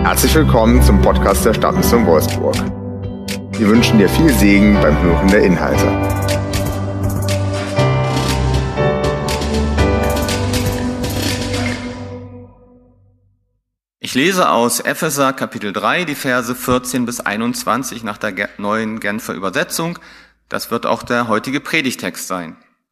Herzlich willkommen zum Podcast der Stadtmission Wolfsburg. Wir wünschen dir viel Segen beim Hören der Inhalte. Ich lese aus Epheser Kapitel 3, die Verse 14 bis 21 nach der neuen Genfer Übersetzung. Das wird auch der heutige Predigtext sein.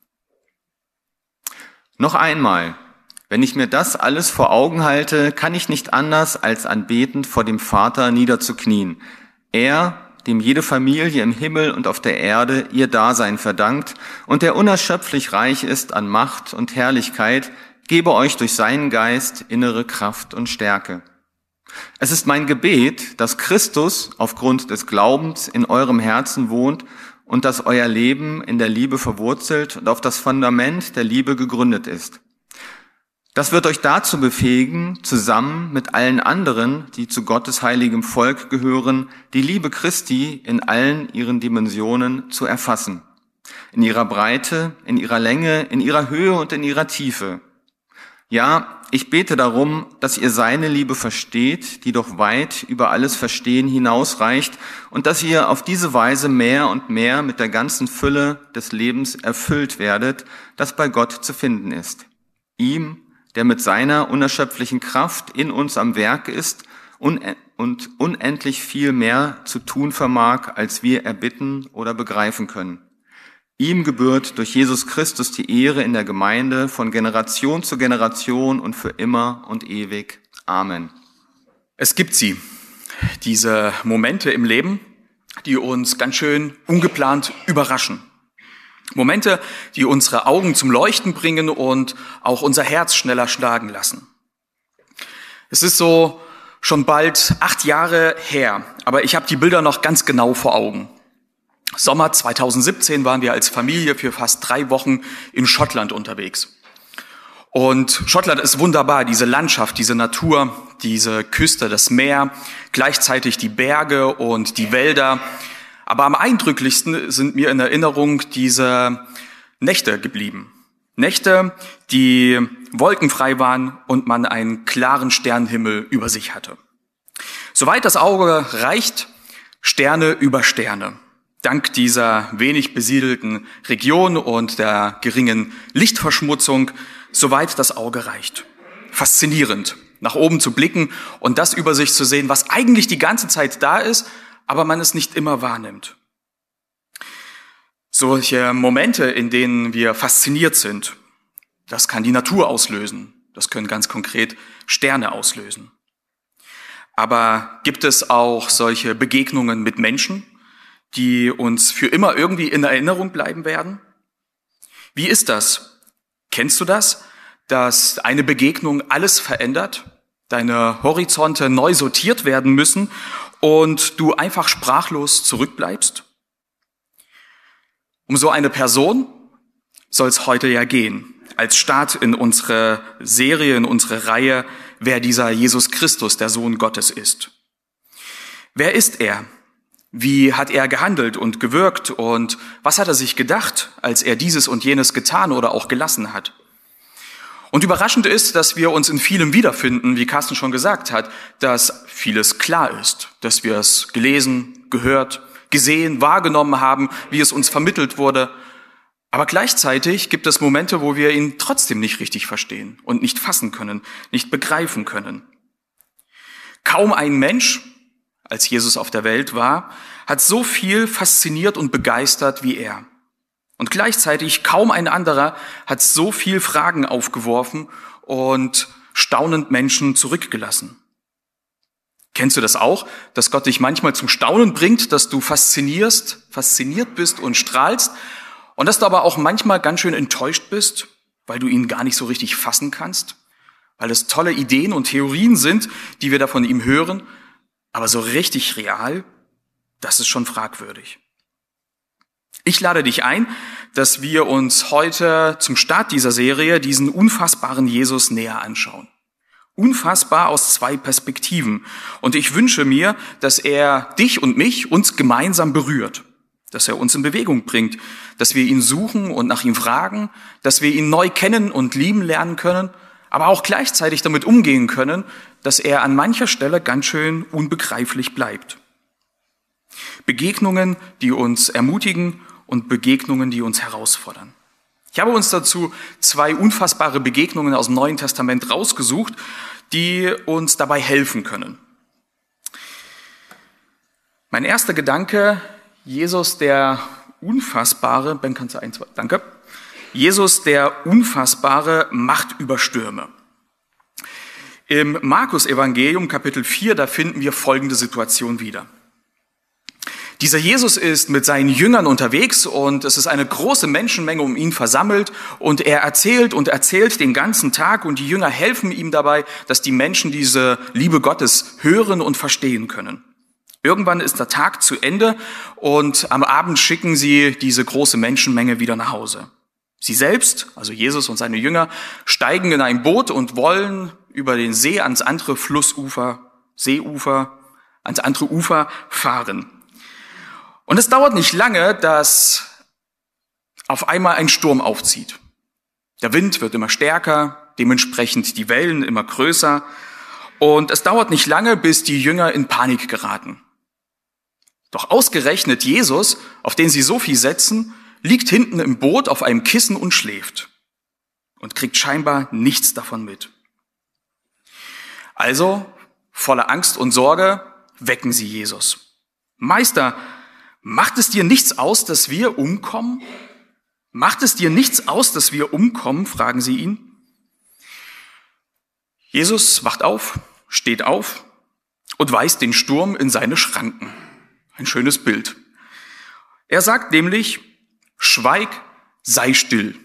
Noch einmal, wenn ich mir das alles vor Augen halte, kann ich nicht anders, als anbetend vor dem Vater niederzuknien. Er, dem jede Familie im Himmel und auf der Erde ihr Dasein verdankt und der unerschöpflich reich ist an Macht und Herrlichkeit, gebe euch durch seinen Geist innere Kraft und Stärke. Es ist mein Gebet, dass Christus aufgrund des Glaubens in eurem Herzen wohnt und dass euer Leben in der Liebe verwurzelt und auf das Fundament der Liebe gegründet ist. Das wird euch dazu befähigen, zusammen mit allen anderen, die zu Gottes heiligem Volk gehören, die Liebe Christi in allen ihren Dimensionen zu erfassen. In ihrer Breite, in ihrer Länge, in ihrer Höhe und in ihrer Tiefe. Ja, ich bete darum, dass ihr seine Liebe versteht, die doch weit über alles Verstehen hinausreicht und dass ihr auf diese Weise mehr und mehr mit der ganzen Fülle des Lebens erfüllt werdet, das bei Gott zu finden ist. Ihm, der mit seiner unerschöpflichen Kraft in uns am Werk ist und unendlich viel mehr zu tun vermag, als wir erbitten oder begreifen können. Ihm gebührt durch Jesus Christus die Ehre in der Gemeinde von Generation zu Generation und für immer und ewig. Amen. Es gibt sie, diese Momente im Leben, die uns ganz schön ungeplant überraschen. Momente, die unsere Augen zum Leuchten bringen und auch unser Herz schneller schlagen lassen. Es ist so schon bald 8 Jahre her, aber ich habe die Bilder noch ganz genau vor Augen. Sommer 2017 waren wir als Familie für fast 3 Wochen in Schottland unterwegs. Und Schottland ist wunderbar, diese Landschaft, diese Natur, diese Küste, das Meer, gleichzeitig die Berge und die Wälder. Aber am eindrücklichsten sind mir in Erinnerung diese Nächte geblieben. Nächte, die wolkenfrei waren und man einen klaren Sternenhimmel über sich hatte. Soweit das Auge reicht, Sterne über Sterne. Dank dieser wenig besiedelten Region und der geringen Lichtverschmutzung, soweit das Auge reicht. Faszinierend, nach oben zu blicken und das über sich zu sehen, was eigentlich die ganze Zeit da ist, aber man es nicht immer wahrnimmt. Solche Momente, in denen wir fasziniert sind, das kann die Natur auslösen. Das können ganz konkret Sterne auslösen. Aber gibt es auch solche Begegnungen mit Menschen, die uns für immer irgendwie in Erinnerung bleiben werden? Wie ist das? Kennst du das, dass eine Begegnung alles verändert, deine Horizonte neu sortiert werden müssen und du einfach sprachlos zurückbleibst? Um so eine Person soll es heute ja gehen, als Start in unsere Serie, in unsere Reihe, wer dieser Jesus Christus, der Sohn Gottes ist. Wer ist er? Wie hat er gehandelt und gewirkt und was hat er sich gedacht, als er dieses und jenes getan oder auch gelassen hat? Und überraschend ist, dass wir uns in vielem wiederfinden, wie Carsten schon gesagt hat, dass vieles klar ist, dass wir es gelesen, gehört, gesehen, wahrgenommen haben, wie es uns vermittelt wurde. Aber gleichzeitig gibt es Momente, wo wir ihn trotzdem nicht richtig verstehen und nicht fassen können, nicht begreifen können. Kaum ein Mensch, als Jesus auf der Welt war, hat so viel fasziniert und begeistert wie er. Und gleichzeitig kaum ein anderer hat so viel Fragen aufgeworfen und staunend Menschen zurückgelassen. Kennst du das auch, dass Gott dich manchmal zum Staunen bringt, dass du fasziniert bist und strahlst und dass du aber auch manchmal ganz schön enttäuscht bist, weil du ihn gar nicht so richtig fassen kannst, weil es tolle Ideen und Theorien sind, die wir da von ihm hören, aber so richtig real, das ist schon fragwürdig. Ich lade dich ein, dass wir uns heute zum Start dieser Serie diesen unfassbaren Jesus näher anschauen. Unfassbar aus 2 Perspektiven. Und ich wünsche mir, dass er dich und mich, uns gemeinsam berührt. Dass er uns in Bewegung bringt. Dass wir ihn suchen und nach ihm fragen. Dass wir ihn neu kennen und lieben lernen können. aber auch gleichzeitig damit umgehen können, dass er an mancher Stelle ganz schön unbegreiflich bleibt. Begegnungen, die uns ermutigen und Begegnungen, die uns herausfordern. Ich habe uns dazu 2 unfassbare Begegnungen aus dem Neuen Testament rausgesucht, die uns dabei helfen können. Mein erster Gedanke, Jesus der Unfassbare, Ben, kannst du danke. Jesus der Unfassbare Macht über Stürme. Im Markus-Evangelium, Kapitel 4, da finden wir folgende Situation wieder. Dieser Jesus ist mit seinen Jüngern unterwegs und es ist eine große Menschenmenge um ihn versammelt und er erzählt und erzählt den ganzen Tag und die Jünger helfen ihm dabei, dass die Menschen diese Liebe Gottes hören und verstehen können. Irgendwann ist der Tag zu Ende und am Abend schicken sie diese große Menschenmenge wieder nach Hause. Sie selbst, also Jesus und seine Jünger, steigen in ein Boot und wollen über den See ans andere ans andere Ufer fahren. Und es dauert nicht lange, dass auf einmal ein Sturm aufzieht. Der Wind wird immer stärker, dementsprechend die Wellen immer größer. Und es dauert nicht lange, bis die Jünger in Panik geraten. Doch ausgerechnet Jesus, auf den sie so viel setzen, liegt hinten im Boot auf einem Kissen und schläft und kriegt scheinbar nichts davon mit. Also, voller Angst und Sorge, wecken sie Jesus. Meister, macht es dir nichts aus, dass wir umkommen? Macht es dir nichts aus, dass wir umkommen? Fragen sie ihn. Jesus wacht auf, steht auf und weist den Sturm in seine Schranken. Ein schönes Bild. Er sagt nämlich, schweig, sei still.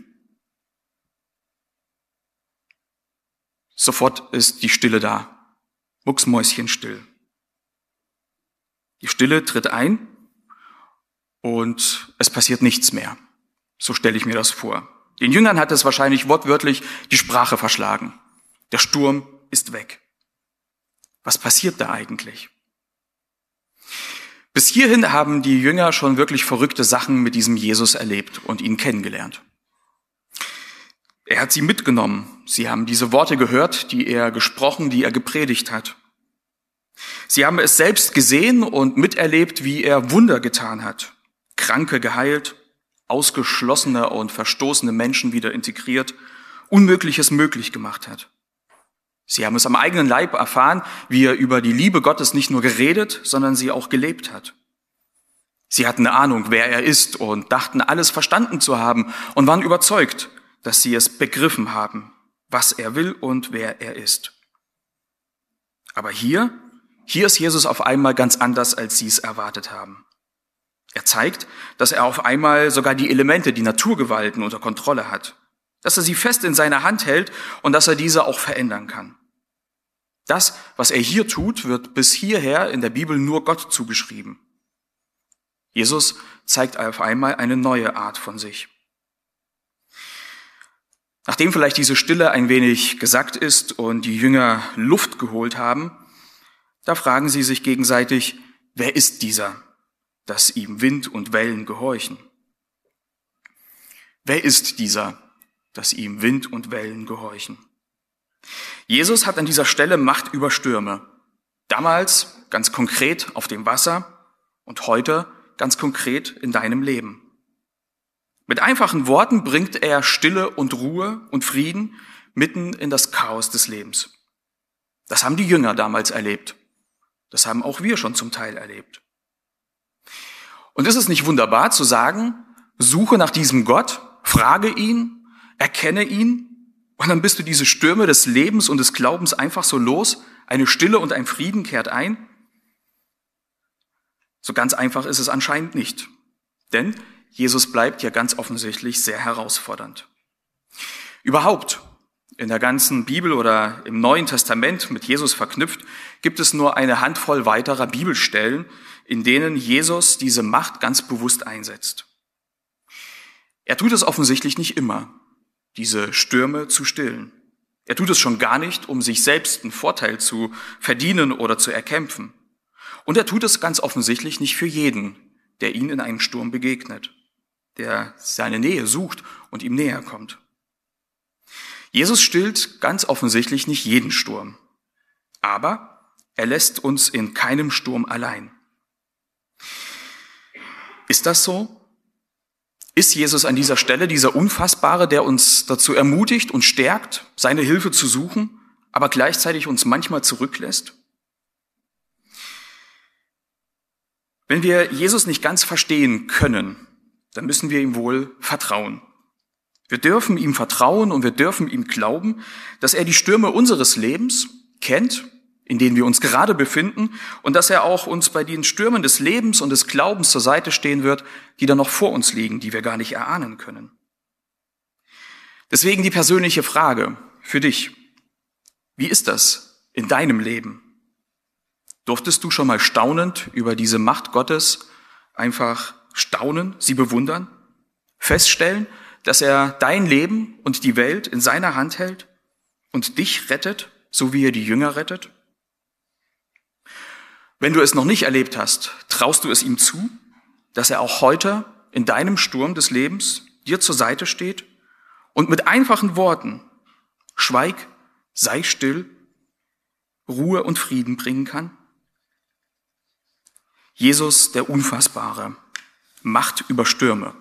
Sofort ist die Stille da. Mucksmäuschenstill. Die Stille tritt ein und es passiert nichts mehr. So stelle ich mir das vor. Den Jüngern hat es wahrscheinlich wortwörtlich die Sprache verschlagen. Der Sturm ist weg. Was passiert da eigentlich? Bis hierhin haben die Jünger schon wirklich verrückte Sachen mit diesem Jesus erlebt und ihn kennengelernt. Er hat sie mitgenommen. Sie haben diese Worte gehört, die er gesprochen, die er gepredigt hat. Sie haben es selbst gesehen und miterlebt, wie er Wunder getan hat. Kranke geheilt, ausgeschlossene und verstoßene Menschen wieder integriert, Unmögliches möglich gemacht hat. Sie haben es am eigenen Leib erfahren, wie er über die Liebe Gottes nicht nur geredet, sondern sie auch gelebt hat. Sie hatten eine Ahnung, wer er ist und dachten, alles verstanden zu haben und waren überzeugt, dass sie es begriffen haben, was er will und wer er ist. Aber hier ist Jesus auf einmal ganz anders, als sie es erwartet haben. Er zeigt, dass er auf einmal sogar die Elemente, die Naturgewalten unter Kontrolle hat, dass er sie fest in seiner Hand hält und dass er diese auch verändern kann. Das, was er hier tut, wird bis hierher in der Bibel nur Gott zugeschrieben. Jesus zeigt auf einmal eine neue Art von sich. Nachdem vielleicht diese Stille ein wenig gesackt ist und die Jünger Luft geholt haben, da fragen sie sich gegenseitig, wer ist dieser, dass ihm Wind und Wellen gehorchen? Wer ist dieser, dass ihm Wind und Wellen gehorchen? Jesus hat an dieser Stelle Macht über Stürme. Damals ganz konkret auf dem Wasser und heute ganz konkret in deinem Leben. Mit einfachen Worten bringt er Stille und Ruhe und Frieden mitten in das Chaos des Lebens. Das haben die Jünger damals erlebt. Das haben auch wir schon zum Teil erlebt. Und ist es nicht wunderbar zu sagen, suche nach diesem Gott, frage ihn, erkenne ihn, und dann bist du diese Stürme des Lebens und des Glaubens einfach so los, eine Stille und ein Frieden kehrt ein? So ganz einfach ist es anscheinend nicht. Denn Jesus bleibt ja ganz offensichtlich sehr herausfordernd. Überhaupt, in der ganzen Bibel oder im Neuen Testament mit Jesus verknüpft, gibt es nur eine Handvoll weiterer Bibelstellen, in denen Jesus diese Macht ganz bewusst einsetzt. Er tut es offensichtlich nicht immer, diese Stürme zu stillen. Er tut es schon gar nicht, um sich selbst einen Vorteil zu verdienen oder zu erkämpfen. Und er tut es ganz offensichtlich nicht für jeden, der ihn in einem Sturm begegnet, der seine Nähe sucht und ihm näher kommt. Jesus stillt ganz offensichtlich nicht jeden Sturm, aber er lässt uns in keinem Sturm allein. Ist das so? Ist Jesus an dieser Stelle dieser Unfassbare, der uns dazu ermutigt und stärkt, seine Hilfe zu suchen, aber gleichzeitig uns manchmal zurücklässt? Wenn wir Jesus nicht ganz verstehen können, dann müssen wir ihm wohl vertrauen. Wir dürfen ihm vertrauen und wir dürfen ihm glauben, dass er die Stürme unseres Lebens kennt, in denen wir uns gerade befinden, und dass er auch uns bei den Stürmen des Lebens und des Glaubens zur Seite stehen wird, die da noch vor uns liegen, die wir gar nicht erahnen können. Deswegen die persönliche Frage für dich: Wie ist das in deinem Leben? Durftest du schon mal staunend über diese Macht Gottes einfach staunen, sie bewundern, feststellen, dass er dein Leben und die Welt in seiner Hand hält und dich rettet, so wie er die Jünger rettet? Wenn du es noch nicht erlebt hast, traust du es ihm zu, dass er auch heute in deinem Sturm des Lebens dir zur Seite steht und mit einfachen Worten schweig, sei still, Ruhe und Frieden bringen kann? Jesus, der Unfassbare, Macht über Stürme.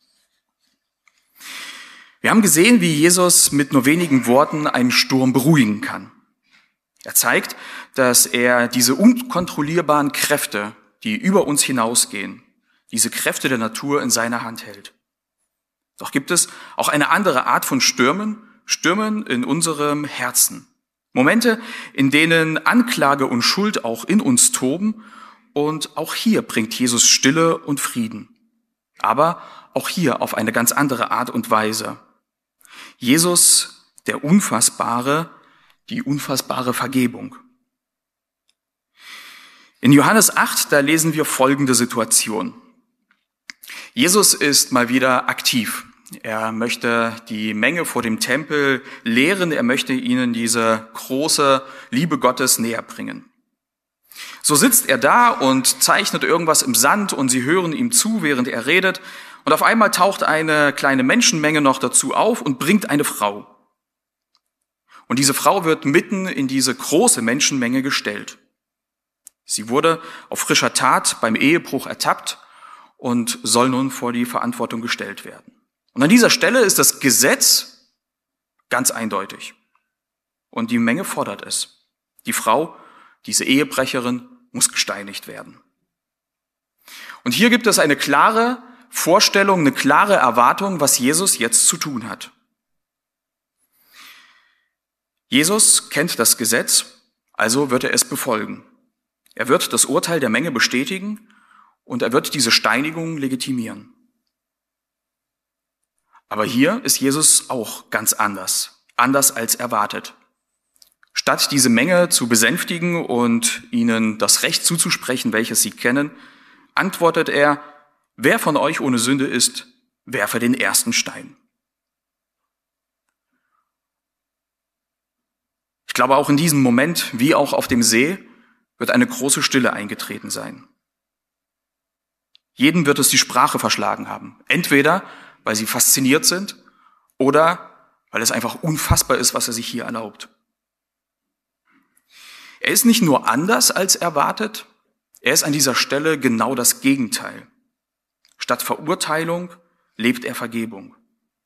Wir haben gesehen, wie Jesus mit nur wenigen Worten einen Sturm beruhigen kann. Er zeigt, dass er diese unkontrollierbaren Kräfte, die über uns hinausgehen, diese Kräfte der Natur in seiner Hand hält. Doch gibt es auch eine andere Art von Stürmen in unserem Herzen. Momente, in denen Anklage und Schuld auch in uns toben, und auch hier bringt Jesus Stille und Frieden. Aber auch hier auf eine ganz andere Art und Weise. Jesus, der Unfassbare, die unfassbare Vergebung. In Johannes 8, da lesen wir folgende Situation. Jesus ist mal wieder aktiv. Er möchte die Menge vor dem Tempel lehren. Er möchte ihnen diese große Liebe Gottes näher bringen. So sitzt er da und zeichnet irgendwas im Sand und sie hören ihm zu, während er redet. Und auf einmal taucht eine kleine Menschenmenge noch dazu auf und bringt eine Frau. Und diese Frau wird mitten in diese große Menschenmenge gestellt. Sie wurde auf frischer Tat beim Ehebruch ertappt und soll nun vor die Verantwortung gestellt werden. Und an dieser Stelle ist das Gesetz ganz eindeutig. Und die Menge fordert es. Die Frau, diese Ehebrecherin, muss gesteinigt werden. Und hier gibt es eine klare Vorstellung, eine klare Erwartung, was Jesus jetzt zu tun hat. Jesus kennt das Gesetz, also wird er es befolgen. Er wird das Urteil der Menge bestätigen und er wird diese Steinigung legitimieren. Aber hier ist Jesus auch ganz anders als erwartet. Statt diese Menge zu besänftigen und ihnen das Recht zuzusprechen, welches sie kennen, antwortet er: Wer von euch ohne Sünde ist, werfe den ersten Stein. Ich glaube, auch in diesem Moment, wie auch auf dem See, wird eine große Stille eingetreten sein. Jeden wird es die Sprache verschlagen haben. Entweder, weil sie fasziniert sind oder weil es einfach unfassbar ist, was er sich hier erlaubt. Er ist nicht nur anders als erwartet, er ist an dieser Stelle genau das Gegenteil. Statt Verurteilung lebt er Vergebung.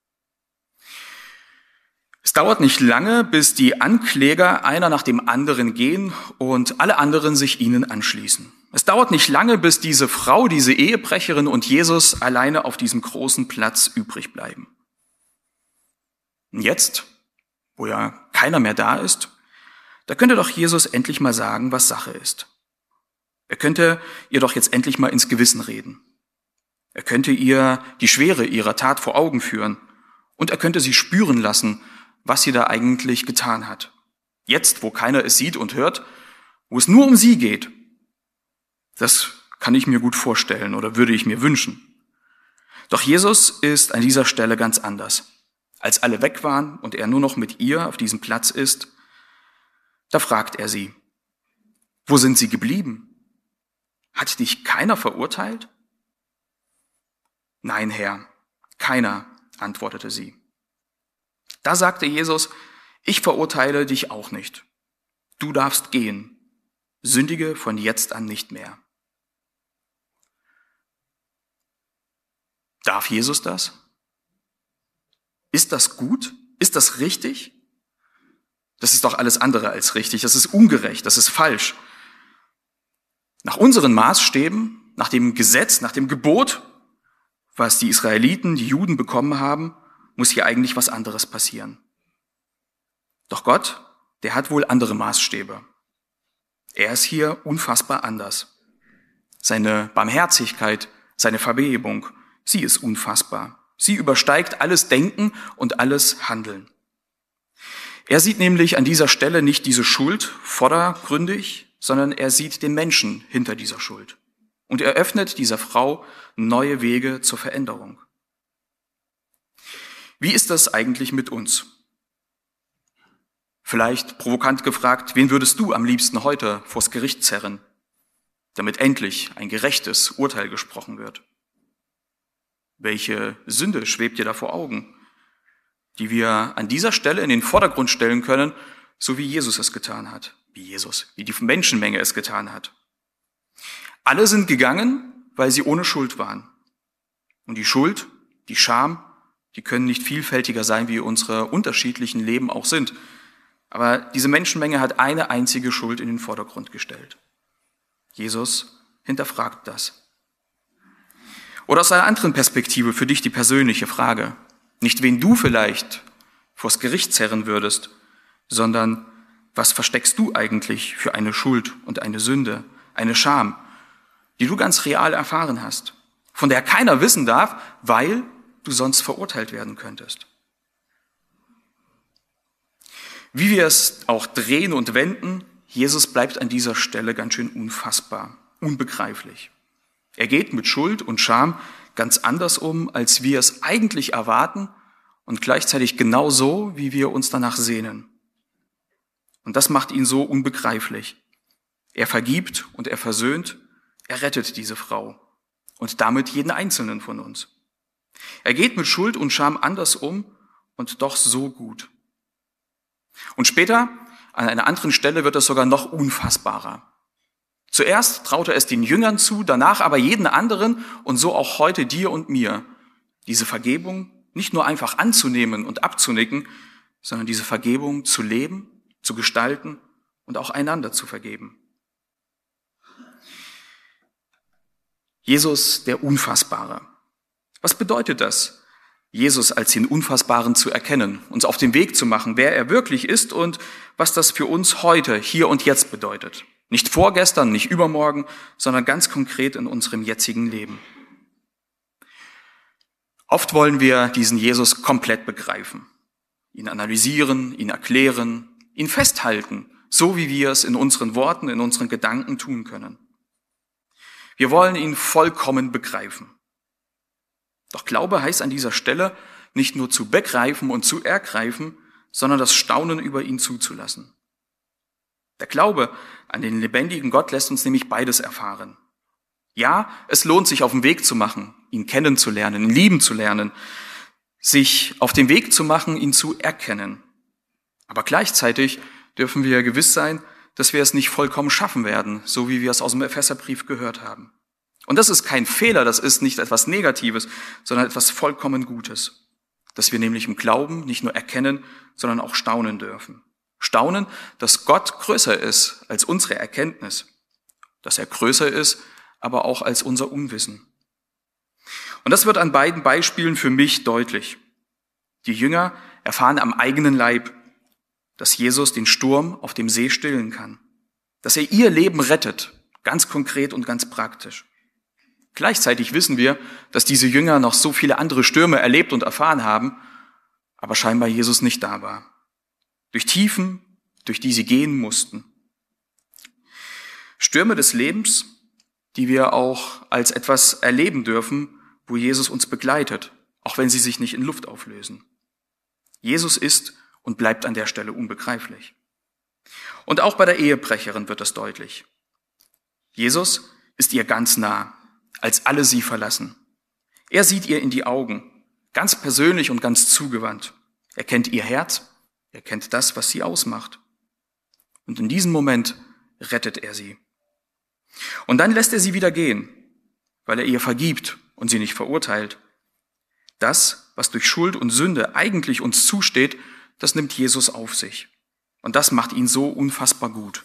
Es dauert nicht lange, bis die Ankläger einer nach dem anderen gehen und alle anderen sich ihnen anschließen. Es dauert nicht lange, bis diese Frau, diese Ehebrecherin und Jesus alleine auf diesem großen Platz übrig bleiben. Und jetzt, wo ja keiner mehr da ist, da könnte doch Jesus endlich mal sagen, was Sache ist. Er könnte ihr doch jetzt endlich mal ins Gewissen reden. Er könnte ihr die Schwere ihrer Tat vor Augen führen und er könnte sie spüren lassen, was sie da eigentlich getan hat. Jetzt, wo keiner es sieht und hört, wo es nur um sie geht. Das kann ich mir gut vorstellen oder würde ich mir wünschen. Doch Jesus ist an dieser Stelle ganz anders. Als alle weg waren und er nur noch mit ihr auf diesem Platz ist, da fragt er sie: Wo sind sie geblieben? Hat dich keiner verurteilt? Nein, Herr, keiner, antwortete sie. Da sagte Jesus, ich verurteile dich auch nicht. Du darfst gehen. Sündige von jetzt an nicht mehr. Darf Jesus das? Ist das gut? Ist das richtig? Das ist doch alles andere als richtig. Das ist ungerecht. Das ist falsch. Nach unseren Maßstäben, nach dem Gesetz, nach dem Gebot, was die Israeliten, die Juden bekommen haben, muss hier eigentlich was anderes passieren. Doch Gott, der hat wohl andere Maßstäbe. Er ist hier unfassbar anders. Seine Barmherzigkeit, seine Vergebung, sie ist unfassbar. Sie übersteigt alles Denken und alles Handeln. Er sieht nämlich an dieser Stelle nicht diese Schuld vordergründig, sondern er sieht den Menschen hinter dieser Schuld. Und er öffnet dieser Frau neue Wege zur Veränderung. Wie ist das eigentlich mit uns? Vielleicht provokant gefragt, wen würdest du am liebsten heute vors Gericht zerren, damit endlich ein gerechtes Urteil gesprochen wird? Welche Sünde schwebt dir da vor Augen, die wir an dieser Stelle in den Vordergrund stellen können, so wie Jesus es getan hat, wie die Menschenmenge es getan hat? Alle sind gegangen, weil sie ohne Schuld waren. Und die Schuld, die Scham, die können nicht vielfältiger sein, wie unsere unterschiedlichen Leben auch sind. Aber diese Menschenmenge hat eine einzige Schuld in den Vordergrund gestellt. Jesus hinterfragt das. Oder aus einer anderen Perspektive für dich die persönliche Frage. Nicht, wen du vielleicht vors Gericht zerren würdest, sondern was versteckst du eigentlich für eine Schuld und eine Sünde, eine Scham, die du ganz real erfahren hast, von der keiner wissen darf, weil du sonst verurteilt werden könntest. Wie wir es auch drehen und wenden, Jesus bleibt an dieser Stelle ganz schön unfassbar, unbegreiflich. Er geht mit Schuld und Scham ganz anders um, als wir es eigentlich erwarten und gleichzeitig genau so, wie wir uns danach sehnen. Und das macht ihn so unbegreiflich. Er vergibt und er versöhnt, er rettet diese Frau und damit jeden Einzelnen von uns. Er geht mit Schuld und Scham anders um und doch so gut. Und später, an einer anderen Stelle, wird es sogar noch unfassbarer. Zuerst traut er es den Jüngern zu, danach aber jeden anderen und so auch heute dir und mir, diese Vergebung nicht nur einfach anzunehmen und abzunicken, sondern diese Vergebung zu leben, zu gestalten und auch einander zu vergeben. Jesus, der Unfassbare. Was bedeutet das? Jesus als den Unfassbaren zu erkennen, uns auf den Weg zu machen, wer er wirklich ist und was das für uns heute, hier und jetzt bedeutet. Nicht vorgestern, nicht übermorgen, sondern ganz konkret in unserem jetzigen Leben. Oft wollen wir diesen Jesus komplett begreifen, ihn analysieren, ihn erklären, ihn festhalten, so wie wir es in unseren Worten, in unseren Gedanken tun können. Wir wollen ihn vollkommen begreifen. Doch Glaube heißt an dieser Stelle nicht nur zu begreifen und zu ergreifen, sondern das Staunen über ihn zuzulassen. Der Glaube an den lebendigen Gott lässt uns nämlich beides erfahren. Ja, es lohnt sich auf den Weg zu machen, ihn kennenzulernen, ihn lieben zu lernen, sich auf den Weg zu machen, ihn zu erkennen. Aber gleichzeitig dürfen wir gewiss sein, dass wir es nicht vollkommen schaffen werden, so wie wir es aus dem Epheserbrief gehört haben. Und das ist kein Fehler, das ist nicht etwas Negatives, sondern etwas vollkommen Gutes, dass wir nämlich im Glauben nicht nur erkennen, sondern auch staunen dürfen. Staunen, dass Gott größer ist als unsere Erkenntnis, dass er größer ist, aber auch als unser Unwissen. Und das wird an beiden Beispielen für mich deutlich. Die Jünger erfahren am eigenen Leib, dass Jesus den Sturm auf dem See stillen kann, dass er ihr Leben rettet, ganz konkret und ganz praktisch. Gleichzeitig wissen wir, dass diese Jünger noch so viele andere Stürme erlebt und erfahren haben, aber scheinbar Jesus nicht da war. Durch Tiefen, durch die sie gehen mussten. Stürme des Lebens, die wir auch als etwas erleben dürfen, wo Jesus uns begleitet, auch wenn sie sich nicht in Luft auflösen. Jesus ist und bleibt an der Stelle unbegreiflich. Und auch bei der Ehebrecherin wird das deutlich. Jesus ist ihr ganz nah, als alle sie verlassen. Er sieht ihr in die Augen, ganz persönlich und ganz zugewandt. Er kennt ihr Herz, er kennt das, was sie ausmacht. Und in diesem Moment rettet er sie. Und dann lässt er sie wieder gehen, weil er ihr vergibt und sie nicht verurteilt. Das, was durch Schuld und Sünde eigentlich uns zusteht, das nimmt Jesus auf sich. Und das macht ihn so unfassbar gut.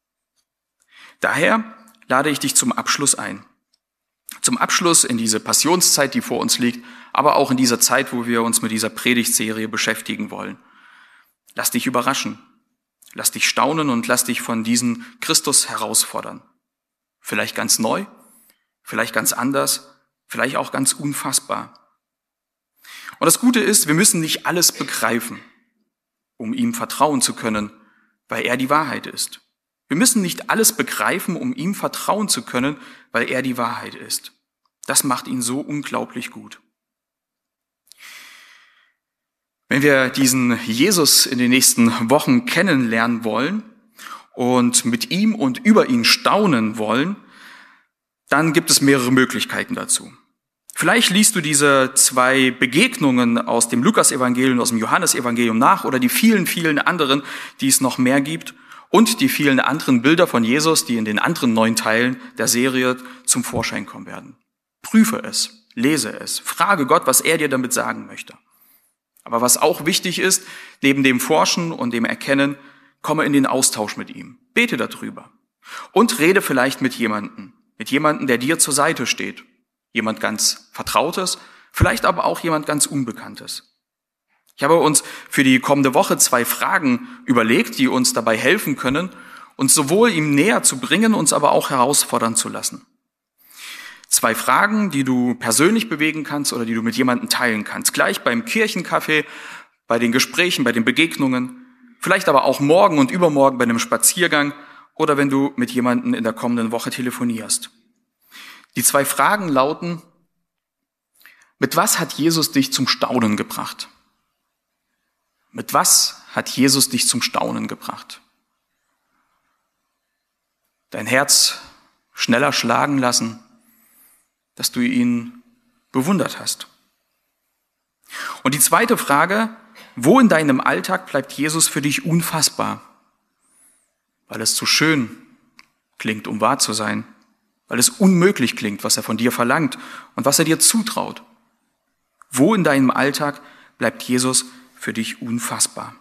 Daher lade ich dich zum Abschluss ein. Zum Abschluss in diese Passionszeit, die vor uns liegt, aber auch in dieser Zeit, wo wir uns mit dieser Predigtserie beschäftigen wollen. Lass dich überraschen. Lass dich staunen und lass dich von diesem Christus herausfordern. Vielleicht ganz neu, vielleicht ganz anders, vielleicht auch ganz unfassbar. Und das Gute ist, wir müssen nicht alles begreifen, um ihm vertrauen zu können, weil er die Wahrheit ist. Wir müssen nicht alles begreifen, um ihm vertrauen zu können, weil er die Wahrheit ist. Das macht ihn so unglaublich gut. Wenn wir diesen Jesus in den nächsten Wochen kennenlernen wollen und mit ihm und über ihn staunen wollen, dann gibt es mehrere Möglichkeiten dazu. Vielleicht liest du diese 2 Begegnungen aus dem Lukas-Evangelium und aus dem Johannes-Evangelium nach oder die vielen, vielen anderen, die es noch mehr gibt und die vielen anderen Bilder von Jesus, die in den anderen 9 Teilen der Serie zum Vorschein kommen werden. Prüfe es, lese es, frage Gott, was er dir damit sagen möchte. Aber was auch wichtig ist, neben dem Forschen und dem Erkennen, komme in den Austausch mit ihm. Bete darüber. Und rede vielleicht mit jemandem, der dir zur Seite steht. Jemand ganz Vertrautes, vielleicht aber auch jemand ganz Unbekanntes. Ich habe uns für die kommende Woche 2 Fragen überlegt, die uns dabei helfen können, uns sowohl ihm näher zu bringen, uns aber auch herausfordern zu lassen. 2 Fragen, die du persönlich bewegen kannst oder die du mit jemandem teilen kannst. Gleich beim Kirchenkaffee, bei den Gesprächen, bei den Begegnungen, vielleicht aber auch morgen und übermorgen bei einem Spaziergang oder wenn du mit jemandem in der kommenden Woche telefonierst. Die 2 Fragen lauten: Mit was hat Jesus dich zum Staunen gebracht? Mit was hat Jesus dich zum Staunen gebracht? Dein Herz schneller schlagen lassen, dass du ihn bewundert hast. Und die zweite Frage: Wo in deinem Alltag bleibt Jesus für dich unfassbar? Weil es zu schön klingt, um wahr zu sein. Weil es unmöglich klingt, was er von dir verlangt und was er dir zutraut. Wo in deinem Alltag bleibt Jesus für dich unfassbar?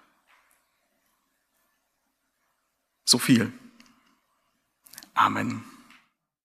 So viel. Amen.